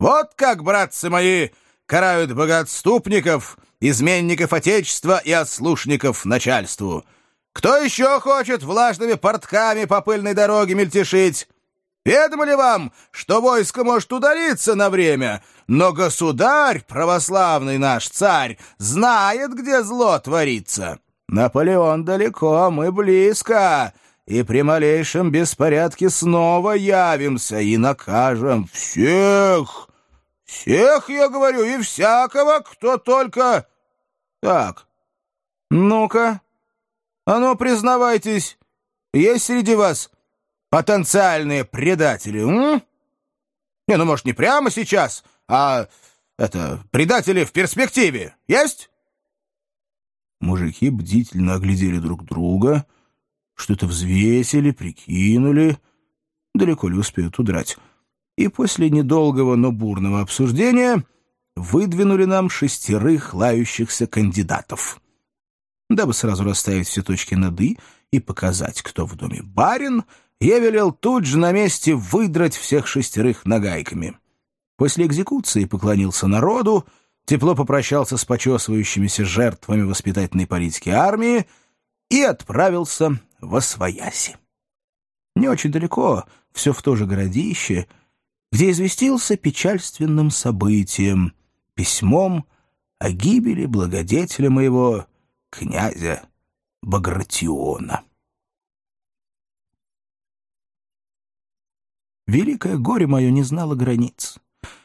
Вот как, братцы мои, карают богоотступников, изменников Отечества и ослушников начальству. Кто еще хочет влажными портками по пыльной дороге мельтешить? Ведомо ли вам, что войско может удалиться на время, но государь, православный наш царь, знает, где зло творится? Наполеон далеко, мы близко, и при малейшем беспорядке снова явимся и накажем всех, я говорю, и всякого, кто только... Так, ну-ка, а ну признавайтесь, есть среди вас потенциальные предатели, Не, ну, может, не прямо сейчас, а предатели в перспективе. Есть? Мужики бдительно оглядели друг друга, что-то взвесили, прикинули, далеко ли успеют удрать, и после недолгого, но бурного обсуждения выдвинули нам 6 лающихся кандидатов. Дабы сразу расставить все точки над «и» и показать, кто в доме барин, я велел тут же на месте выдрать всех 6 нагайками. После экзекуции поклонился народу, тепло попрощался с почесывающимися жертвами воспитательной политики армии и отправился восвояси. Не очень далеко, все в то же городище, где известился печальственным событием, письмом о гибели благодетеля моего, князя Багратиона. Великое горе мое не знало границ.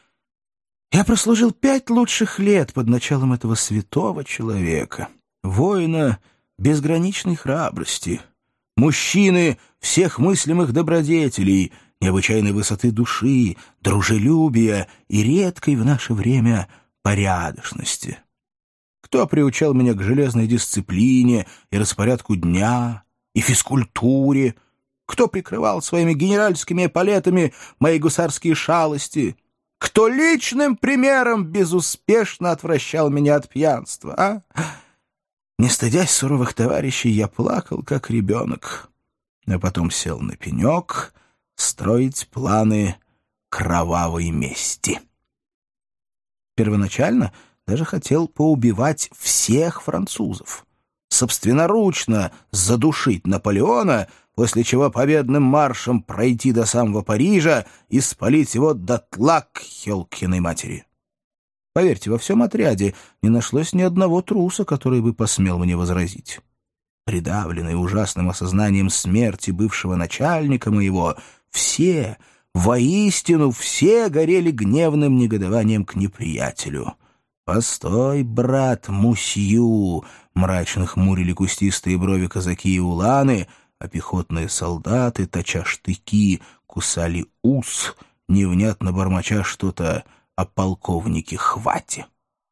Я прослужил 5 лучших лет под началом этого святого человека, воина безграничной храбрости, мужчины всех мыслимых добродетелей, необычайной высоты души, дружелюбия и редкой в наше время порядочности. Кто приучал меня к железной дисциплине и распорядку дня, и физкультуре, кто прикрывал своими генеральскими эполетами мои гусарские шалости, кто личным примером безуспешно отвращал меня от пьянства, а? Не стыдясь суровых товарищей, я плакал, как ребенок, а потом сел на пенек строить планы кровавой мести. Первоначально даже хотел поубивать всех французов, собственноручно задушить Наполеона, после чего победным маршем пройти до самого Парижа и спалить его дотла к Хелкиной матери. Поверьте, во всем отряде не нашлось ни одного труса, который бы посмел мне возразить. Придавленный ужасным осознанием смерти бывшего начальника моего, все, воистину все горели гневным негодованием к неприятелю. «Постой, брат, мусью!» — мрачно хмурили кустистые брови казаки и уланы, а пехотные солдаты, точа штыки, кусали ус, невнятно бормоча что-то о полковнике Хвате.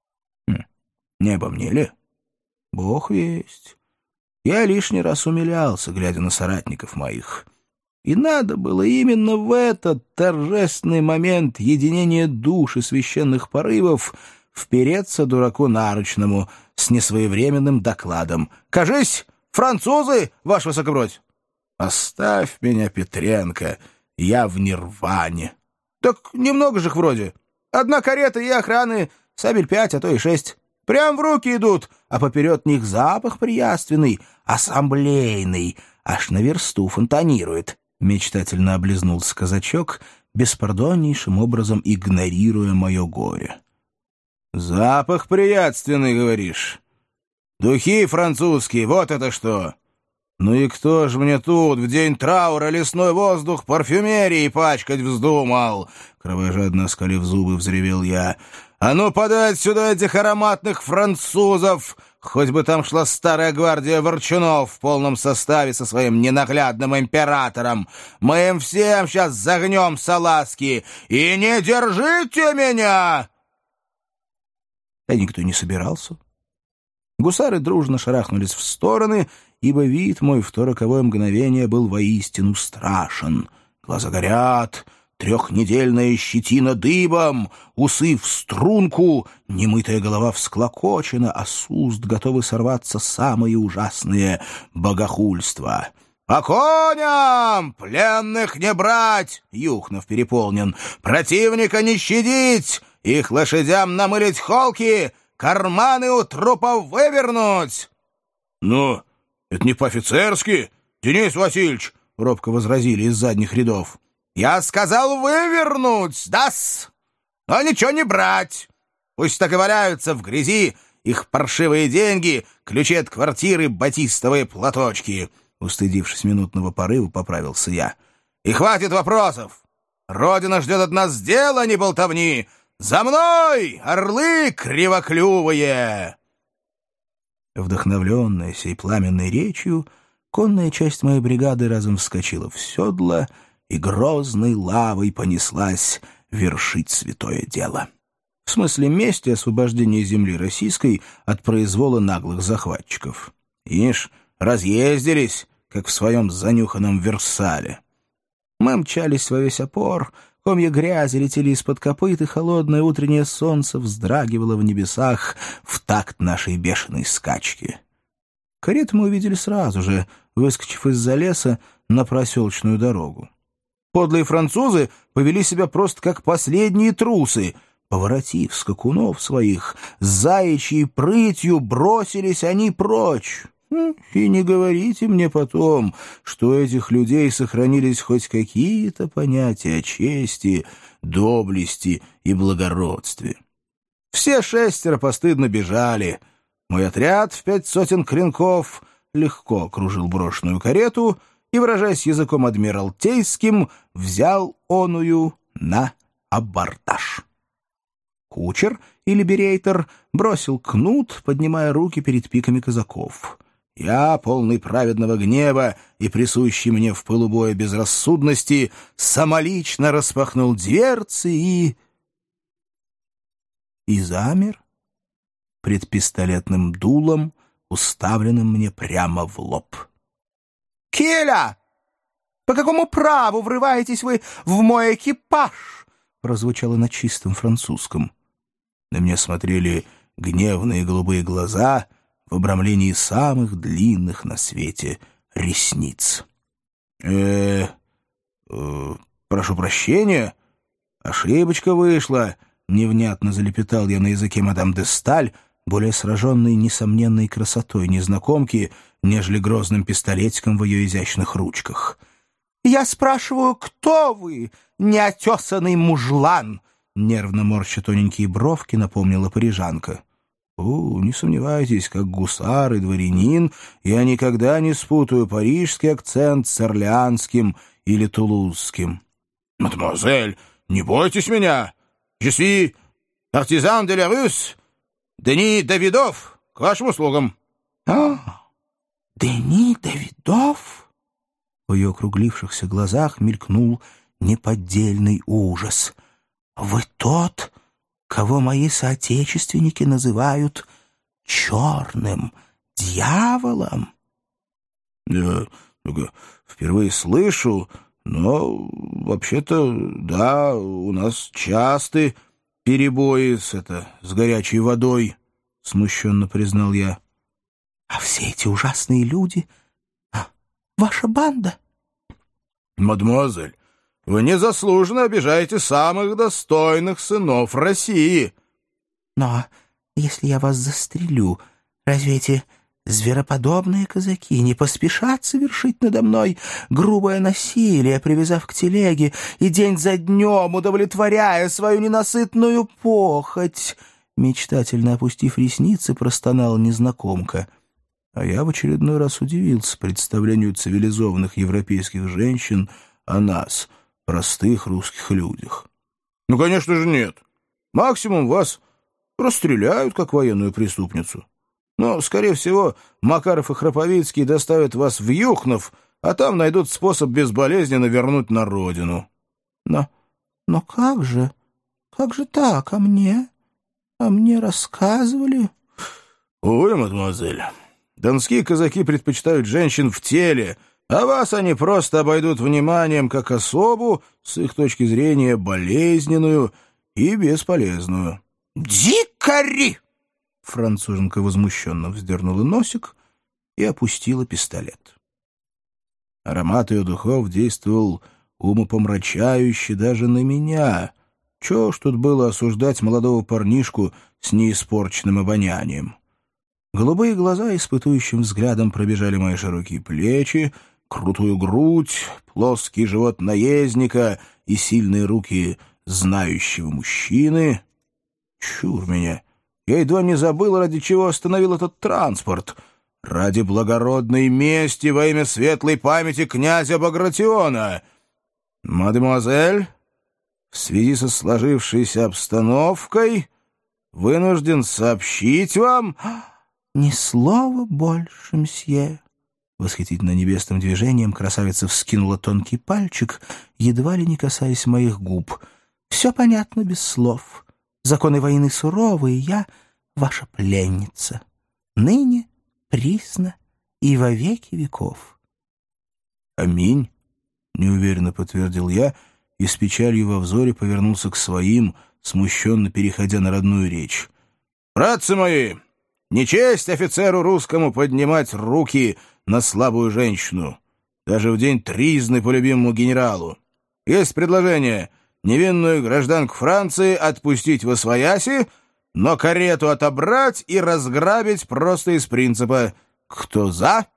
Не обо мне ли? Бог весть. Я лишний раз умилялся, глядя на соратников моих. И надо было именно в этот торжественный момент единения душ и священных порывов впереться дураку нарочному с несвоевременным докладом. «Кажись, французы, ваше высокобродь!» «Оставь меня, Петренко, я в нирване». «Так немного же их вроде. Одна карета и охраны, сабель 5, а то и 6. Прям в руки идут, а поперед них запах прияственный, ассамблейный, аж на версту фонтанирует». Мечтательно облизнулся казачок, беспардоннейшим образом игнорируя мое горе. «Запах приятственный, говоришь? Духи французские, вот это что! Ну и кто ж мне тут в день траура лесной воздух парфюмерией пачкать вздумал?» Кровожадно оскалив зубы, взревел я. «А ну подать сюда этих ароматных французов! Хоть бы там шла старая гвардия ворчунов в полном составе со своим ненаглядным императором! Мы им всем сейчас загнем салазки! И не держите меня!» А никто не собирался. Гусары дружно шарахнулись в стороны, ибо вид мой в то роковое мгновение был воистину страшен. Глаза горят, 3-недельная щетина дыбом, усы в струнку, немытая голова всклокочена, а с уст готовы сорваться самые ужасные богохульства. «По коням! Пленных не брать!» — Юхнов переполнен. «Противника не щадить! Их лошадям намылить холки! Карманы у трупов вывернуть!» «Ну, это не по-офицерски, Денис Васильевич!» — робко возразили из задних рядов. «Я сказал вывернуть, да-с! Но ничего не брать! Пусть так и валяются в грязи их паршивые деньги, ключи от квартиры, батистовые платочки!» Устыдившись минутного порыва, поправился я. «И хватит вопросов! Родина ждет от нас дела, а не болтовни! За мной, орлы кривоклювые!» Вдохновленная сей пламенной речью, конная часть моей бригады разом вскочила в седло и грозной лавой понеслась вершить святое дело. В смысле мести освобождения земли российской от произвола наглых захватчиков. Ишь, разъездились, как в своем занюханном Версале. Мы мчались во весь опор, комья грязи летели из-под копыт, и холодное утреннее солнце вздрагивало в небесах в такт нашей бешеной скачки. Карету мы увидели сразу же, выскочив из-за леса на проселочную дорогу. Подлые французы повели себя просто как последние трусы. Поворотив скакунов своих, с заячьей прытью бросились они прочь. И не говорите мне потом, что у этих людей сохранились хоть какие-то понятия о чести, доблести и благородстве. Все 6 постыдно бежали. Мой отряд в 500 клинков легко окружил брошенную карету и, выражаясь языком адмиралтейским, взял оную на абордаж. Кучер или берейтер бросил кнут, поднимая руки перед пиками казаков. Я, полный праведного гнева и присущий мне в пылу боя безрассудности, самолично распахнул дверцы и замер пред пистолетным дулом, уставленным мне прямо в лоб. «Келя! По какому праву врываетесь вы в мой экипаж?» прозвучало на чистом французском. На меня смотрели гневные голубые глаза в обрамлении самых длинных на свете ресниц. Прошу прощения, ошибочка вышла», — невнятно залепетал я на языке мадам де Сталь, более сраженной несомненной красотой незнакомки, нежели грозным пистолетиком в ее изящных ручках. «Я спрашиваю, кто вы, неотесанный мужлан?» Нервно морща тоненькие бровки, напомнила парижанка. Не сомневайтесь, как гусар и дворянин, я никогда не спутаю парижский акцент с орлеанским или тулузским. «Мадемуазель, не бойтесь меня! Je suis артизан де ла Руsse, Дени Давидов, к вашим услугам!» Дени Давидов? В ее округлившихся глазах мелькнул неподдельный ужас. «Вы тот, кого мои соотечественники называют черным дьяволом?» «Я впервые слышу, но вообще-то, да, у нас часты перебои с горячей водой», — смущенно признал я. «А все эти ужасные люди — ваша банда?» «Мадемуазель, вы незаслуженно обижаете самых достойных сынов России». «Но если я вас застрелю, разве эти звероподобные казаки не поспешат совершить надо мной грубое насилие, привязав к телеге и день за днем удовлетворяя свою ненасытную похоть?» Мечтательно опустив ресницы, простонала незнакомка. А я в очередной раз удивился представлению цивилизованных европейских женщин о нас, простых русских людях. «Ну, конечно же, нет. Максимум вас расстреляют, как военную преступницу. Но, скорее всего, Макаров и Храповицкий доставят вас в Юхнов, а там найдут способ безболезненно вернуть на родину». Но как же так? А мне рассказывали?» «Увы, мадемуазель, донские казаки предпочитают женщин в теле, а вас они просто обойдут вниманием как особу, с их точки зрения, болезненную и бесполезную». «Дикари!» Француженка возмущенно вздернула носик и опустила пистолет. Аромат ее духов действовал умопомрачающе даже на меня. Чего ж тут было осуждать молодого парнишку с неиспорченным обонянием? Голубые глаза испытующим взглядом пробежали мои широкие плечи, крутую грудь, плоский живот наездника и сильные руки знающего мужчины. Чур меня! Я едва не забыл, ради чего остановил этот транспорт. Ради благородной мести во имя светлой памяти князя Багратиона. Мадемуазель, в связи со сложившейся обстановкой вынужден сообщить вам... «Ни слова больше, мсье!» Восхитительно небесным движением красавица вскинула тонкий пальчик, едва ли не касаясь моих губ. «Все понятно без слов. Законы войны суровые, я ваша пленница. Ныне, присно и во веки веков». «Аминь», — неуверенно подтвердил я и с печалью во взоре повернулся к своим, смущенно переходя на родную речь. «Братцы мои, не честь офицеру русскому поднимать руки на слабую женщину, даже в день тризны по любимому генералу. Есть предложение невинную гражданку Франции отпустить восвояси, но карету отобрать и разграбить просто из принципа. Кто за?»